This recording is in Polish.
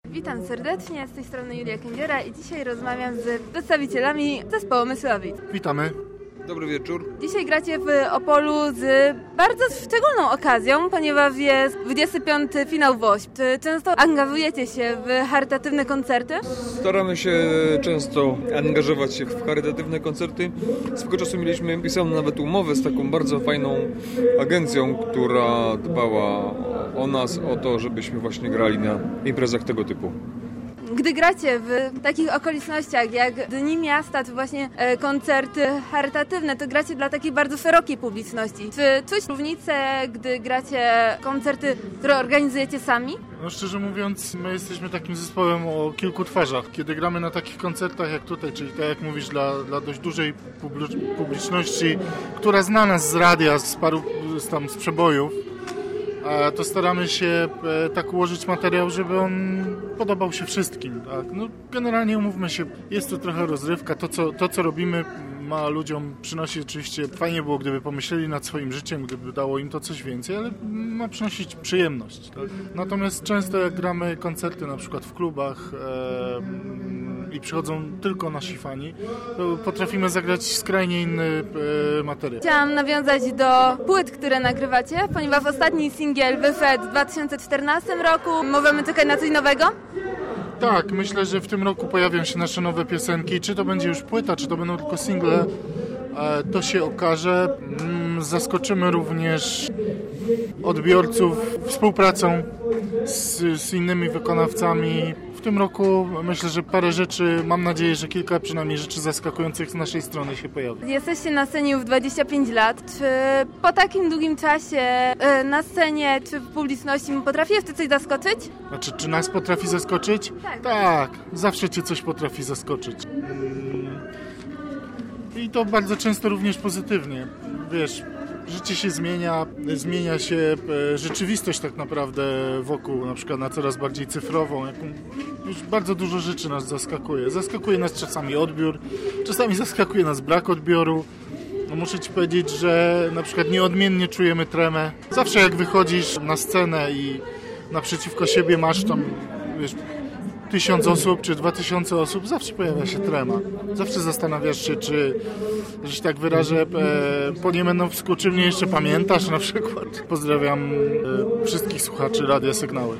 Witam serdecznie, z tej strony Julia Kędziora i dzisiaj rozmawiam z przedstawicielami zespołu Mysłowic. Witamy. Dobry wieczór. Dzisiaj gracie w Opolu z bardzo szczególną okazją, ponieważ jest 25. finał WOŚP. Czy często angażujecie się w charytatywne koncerty? Staramy się często angażować się w charytatywne koncerty. Swego czasu mieliśmy pisaną nawet umowę z taką bardzo fajną agencją, która dbała o nas, o to, żebyśmy właśnie grali na imprezach tego typu. Gdy gracie w takich okolicznościach jak Dni Miasta, czy właśnie koncerty charytatywne, to gracie dla takiej bardzo szerokiej publiczności. Czy czuć różnicę, gdy gracie koncerty, które organizujecie sami? No szczerze mówiąc, my jesteśmy takim zespołem o kilku twarzach. Kiedy gramy na takich koncertach jak tutaj, czyli tak jak mówisz, dla dość dużej publiczności, która zna nas z radia, z przebojów, to staramy się tak ułożyć materiał, żeby on podobał się wszystkim. Tak? No, generalnie umówmy się, jest to trochę rozrywka. To, co robimy, ma ludziom przynosić oczywiście, fajnie było, gdyby pomyśleli nad swoim życiem, gdyby dało im to coś więcej, ale ma przynosić przyjemność. Tak? Natomiast często jak gramy koncerty na przykład w klubach i przychodzą tylko nasi fani, to potrafimy zagrać skrajnie inny materiał. Chciałam nawiązać do płyt, które nagrywacie, ponieważ ostatni singiel wyszedł w 2014 roku. Możemy czekać na coś nowego? Tak, myślę, że w tym roku pojawią się nasze nowe piosenki. Czy to będzie już płyta, czy to będą tylko single, to się okaże. Zaskoczymy również odbiorców współpracą z innymi wykonawcami. W tym roku myślę, że parę rzeczy, mam nadzieję, że kilka przynajmniej rzeczy zaskakujących z naszej strony się pojawi. Jesteście na scenie już 25 lat. Czy po takim długim czasie na scenie, czy w publiczności potrafi jeszcze coś zaskoczyć? Znaczy, czy nas potrafi zaskoczyć? Tak. Tak, zawsze cię coś potrafi zaskoczyć. I to bardzo często również pozytywnie. Wiesz, życie się zmienia się rzeczywistość tak naprawdę wokół, na przykład na coraz bardziej cyfrową. Już bardzo dużo rzeczy nas zaskakuje. Zaskakuje nas czasami odbiór, czasami zaskakuje nas brak odbioru. No muszę ci powiedzieć, że na przykład nieodmiennie czujemy tremę. Zawsze jak wychodzisz na scenę i naprzeciwko siebie masz tam, wiesz, 1000 osób czy 2000 osób, zawsze pojawia się trema. Zawsze zastanawiasz się, czy, że się tak wyrażę, po niemianowsku, czy mnie jeszcze pamiętasz na przykład. Pozdrawiam wszystkich słuchaczy Radia Sygnały.